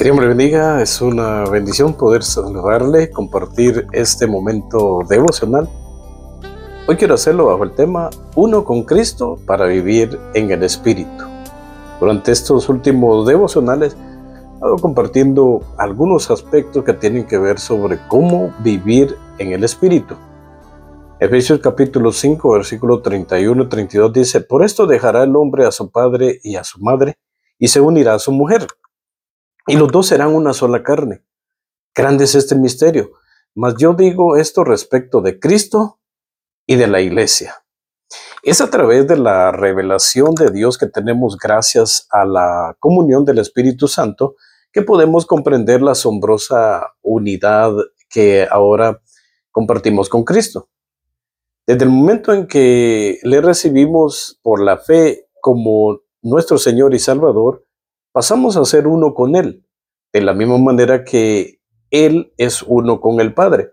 Que Dios me bendiga, es una bendición poder saludarle, compartir este momento devocional. Hoy quiero hacerlo bajo el tema Uno con Cristo para vivir en el Espíritu. Durante estos últimos devocionales he estado compartiendo algunos aspectos que tienen que ver sobre cómo vivir en el Espíritu. Efesios capítulo 5, versículo 31 y 32 dice: Por esto dejará el hombre a su padre y a su madre, y se unirá a su mujer, y los dos serán una sola carne. Grande es este misterio, mas yo digo esto respecto de Cristo y de la iglesia. Es a través de la revelación de Dios que tenemos, gracias a la comunión del Espíritu Santo, que podemos comprender la asombrosa unidad que ahora compartimos con Cristo. Desde el momento en que le recibimos por la fe como nuestro Señor y Salvador, pasamos a ser uno con Él, de la misma manera que Él es uno con el Padre.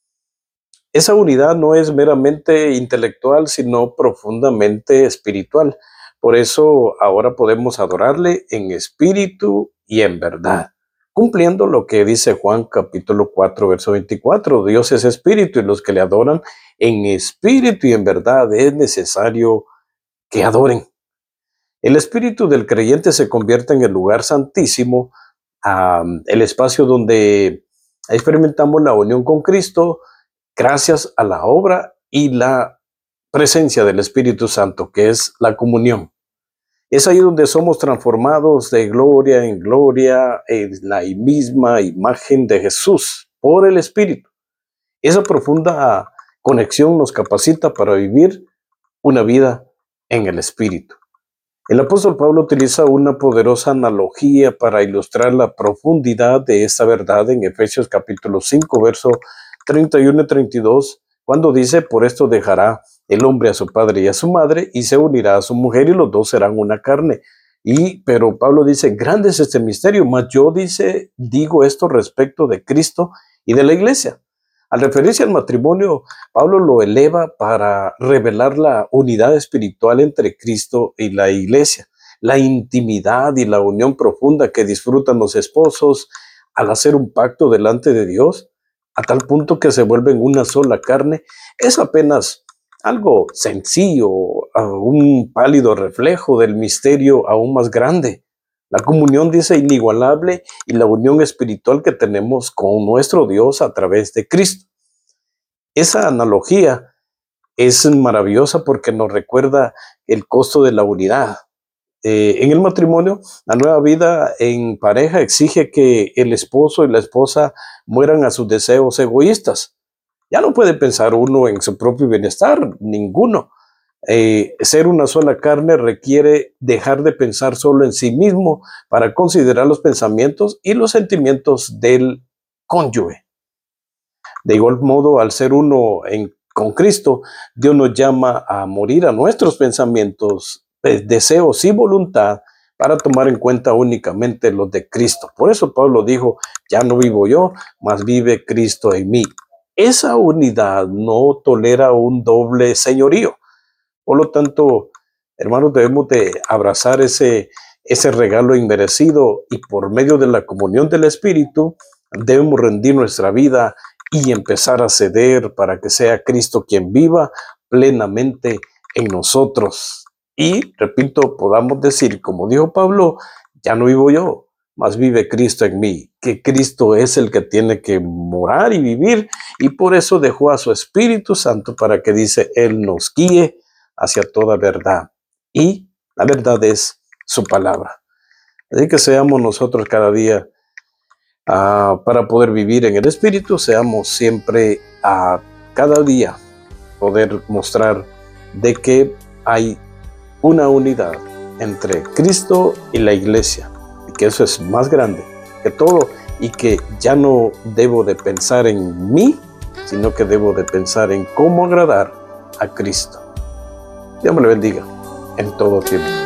Esa unidad no es meramente intelectual, sino profundamente espiritual. Por eso ahora podemos adorarle en espíritu y en verdad, cumpliendo lo que dice Juan capítulo 4, verso 24. Dios es espíritu, y los que le adoran en espíritu y en verdad es necesario que adoren. El espíritu del creyente se convierte en el lugar santísimo, el espacio donde experimentamos la unión con Cristo gracias a la obra y la presencia del Espíritu Santo, que es la comunión. Es ahí donde somos transformados de gloria en gloria en la misma imagen de Jesús por el Espíritu. Esa profunda conexión nos capacita para vivir una vida en el Espíritu. El apóstol Pablo utiliza una poderosa analogía para ilustrar la profundidad de esta verdad en Efesios capítulo 5, verso 31 y 32, cuando dice: Por esto dejará el hombre a su padre y a su madre, y se unirá a su mujer, y los dos serán una carne. Pero Pablo dice: grande es este misterio, mas yo digo esto respecto de Cristo y de la iglesia. Al referirse al matrimonio, Pablo lo eleva para revelar la unidad espiritual entre Cristo y la iglesia, la intimidad y la unión profunda que disfrutan los esposos al hacer un pacto delante de Dios, a tal punto que se vuelven una sola carne. Es apenas algo sencillo, un pálido reflejo del misterio aún más grande. La comunión, dice, inigualable, y la unión espiritual que tenemos con nuestro Dios a través de Cristo. Esa analogía es maravillosa porque nos recuerda el costo de la unidad. En el matrimonio, la nueva vida en pareja exige que el esposo y la esposa mueran a sus deseos egoístas. Ya no puede pensar uno en su propio bienestar, ninguno. Ser una sola carne requiere dejar de pensar solo en sí mismo para considerar los pensamientos y los sentimientos del cónyuge. De igual modo, al ser uno con Cristo, Dios nos llama a morir a nuestros pensamientos, deseos y voluntad, para tomar en cuenta únicamente los de Cristo. Por eso Pablo dijo: ya no vivo yo, mas vive Cristo en mí. Esa unidad no tolera un doble señorío. Por lo tanto, hermanos, debemos de abrazar ese regalo inmerecido, y por medio de la comunión del Espíritu debemos rendir nuestra vida y empezar a ceder para que sea Cristo quien viva plenamente en nosotros. Y, repito, podamos decir, como dijo Pablo: ya no vivo yo, mas vive Cristo en mí, que Cristo es el que tiene que morar y vivir, y por eso dejó a su Espíritu Santo para que, dice, Él nos guíe hacia toda verdad. Y la verdad es su palabra. Así que seamos nosotros cada día, para poder vivir en el Espíritu, seamos siempre, cada día, poder mostrar de que hay una unidad entre Cristo y la iglesia, y que eso es más grande que todo, y que ya no debo de pensar en mí, sino que debo de pensar en cómo agradar a Cristo. Dios me lo bendiga en todo tiempo.